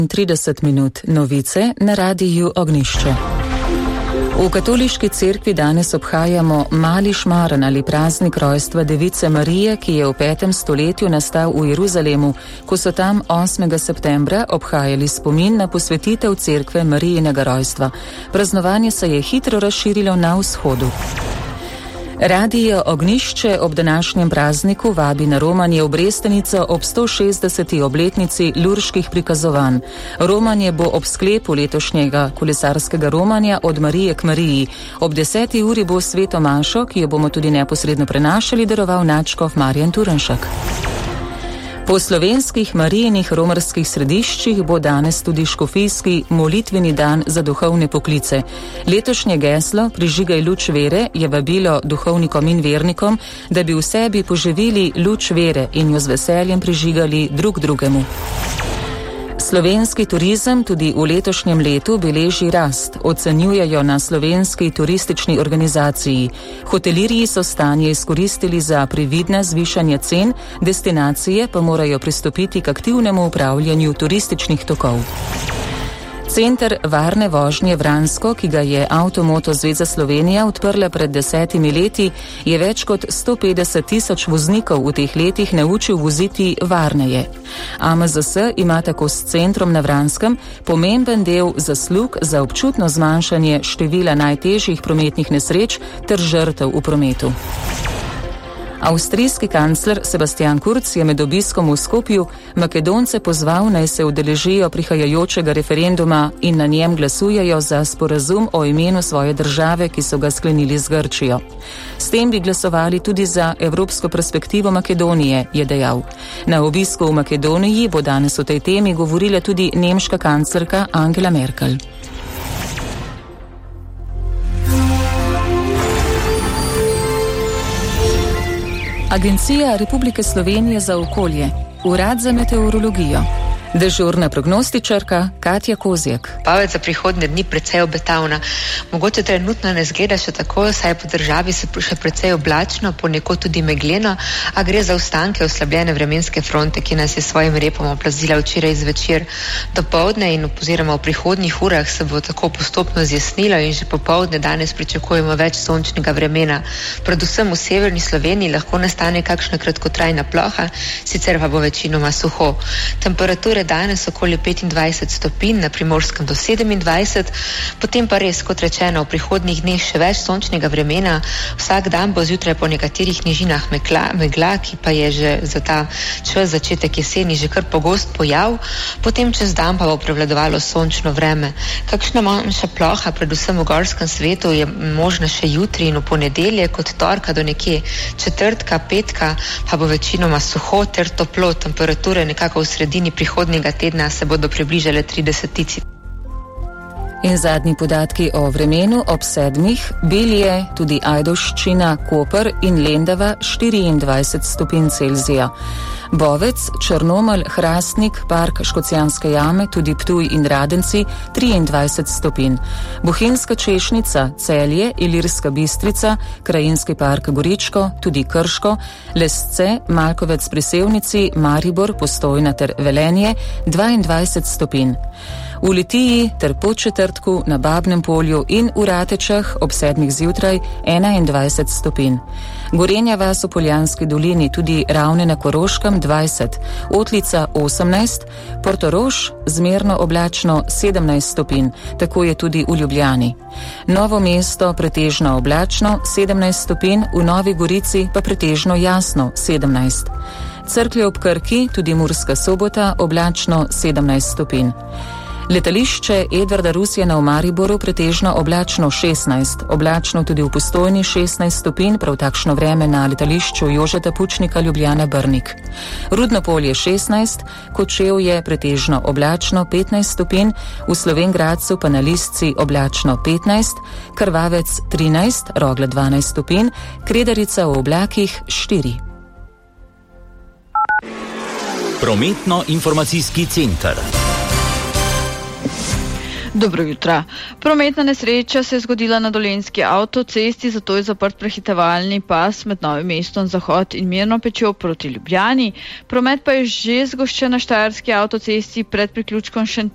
30 minut novice na radiju Ognjišče. V katoliški cerkvi danes obhajamo mali šmaran ali praznik rojstva device Marije, ki je v 5. stoletju nastal v Jeruzalemu, ko so tam 8. septembra obhajali spomin na posvetitev cerkve Marijinega rojstva. Praznovanje se je hitro razširilo na vzhodu. Radio Ognjišče ob današnjem prazniku vabi na romanje v Brestanico ob 160. obletnici lurških prikazovanj. Romanje bo ob sklepu letošnjega kolesarskega romanja Od Marije k Mariji. Ob 10. uri bo sveto mašo, ki jo bomo tudi neposredno prenašali, daroval nadškof Marjan Turnšek. Po slovenskih Marijinih romarskih središčih bo danes tudi škofijski molitveni dan za duhovne poklice. Letošnje geslo Prižigaj luč vere je vabilo duhovnikom in vernikom, da bi v sebi poživili luč vere in jo z veseljem prižigali drug drugemu. Slovenski turizem tudi v letošnjem letu beleži rast, ocenjujejo na Slovenski turistični organizaciji. Hotelirji so stanje izkoristili za previdne zvišanje cen, destinacije pa morajo pristopiti k aktivnemu upravljanju turističnih tokov. Center varne vožnje Vransko, ki ga je Avtomoto zveza Slovenija odprla pred 10 leti, je več kot 150.000 voznikov v teh letih naučil voziti varneje. AMZS ima tako s centrom na Vranskem pomemben del zaslug za občutno zmanjšanje števila najtežjih prometnih nesreč ter žrtev v prometu. Avstrijski kancler Sebastian Kurz je med obiskom v Skopju Makedonce pozval, naj se udeležijo prihajajočega referenduma in na njem glasujejo za sporazum o imenu svoje države, ki so ga sklenili z Grčijo. S tem bi glasovali tudi za evropsko perspektivo Makedonije, je dejal. Na obisku v Makedoniji bo danes o tej temi govorila tudi nemška kanclerka Angela Merkel. Agencija Republike Slovenije za okolje, Urad za meteorologijo. Dežurna prognostičarka Katja Kozjak. Napoved za prihodnje dni precej obetavna. Mogoče trenutno ne zgleda še tako, saj po državi se še precej oblačno, ponekod tudi megleno, a gre za ostanke oslabljene vremenske fronte, ki nas je svojim repom oplazila včeraj zvečer. Dopoldne in oziroma v prihodnjih urah se bo tako postopno zjasnilo in že popoldne danes pričakujemo več sončnega vremena. Predvsem v severni Sloveniji lahko nastane kakšna kratkotrajna ploha, sicer pa bo večinoma suho. Temperature danes okoli 25 stopinj, na Primorskem do 27, potem pa res, kot rečeno, v prihodnjih dneh še več sončnega vremena. Vsak dan bo zjutraj po nekaterih nižinah megla, ki pa je že za ta čas začetek jeseni že kar pogost pojav, potem čez dan pa bo prevladovalo sončno vreme. Kakšna manjša ploha, predvsem v gorskem svetu, je možna še jutri in v ponedeljek, od torka do nekje četrtka, petka, pa bo večinoma suho ter toplo. Temperature nekako v sredini prihodnjega tedna se bodo približale 30. In zadnji podatki o vremenu ob 7. Bilje, tudi Ajdovščina, Koper in Lendava 24 stopinj Celzija. Bovec, Črnomelj, Hrastnik, Park Škocjanske jame, tudi Ptuj in Radenci 23 stopinj. Bohinjska Češnica, Celje, Ilirska Bistrica, Krajinski park Goričko, tudi Krško, Lesce, Malkovec pri Sevnici, Maribor, Postojna ter Velenje 22 stopinj. V Litiji ter Podčetrtku, na Babnem polju in v Ratečah ob 7. zjutraj 21 stopinj. Gorenja vas v Poljanski dolini, tudi Ravne na Koroškem 20, Otlica 18, Portorož zmerno oblačno 17 stopinj, tako je tudi v Ljubljani. Novo mesto pretežno oblačno 17 stopinj, v Novi Gorici pa pretežno jasno 17. Cerklje ob Krki, tudi Murska Sobota, oblačno 17 stopinj. Letališče Edvarda Rusjana v Mariboru pretežno oblačno 16, oblačno tudi v Postojni 16 stopinj, prav takšno vreme na letališču Jožeta Pučnika Ljubljana Brnik. Rudno polje 16, Kočevje pretežno oblačno 15 stopinj, v Slovenj Gradcu pa na Listci oblačno 15, Krvavec 13, Rogla 12 stopinj, Kredarica v oblakih 4. Prometno-informacijski center. Dobro jutra. Prometna nesreča se je zgodila na Dolenjski avtocesti, zato je zaprt prehitevalni pas med Novim mestom Zahod in Mirno Pečjo proti Ljubljani. Promet pa je že zgoščen na Štajerski avtocesti pred priključkom Šentilj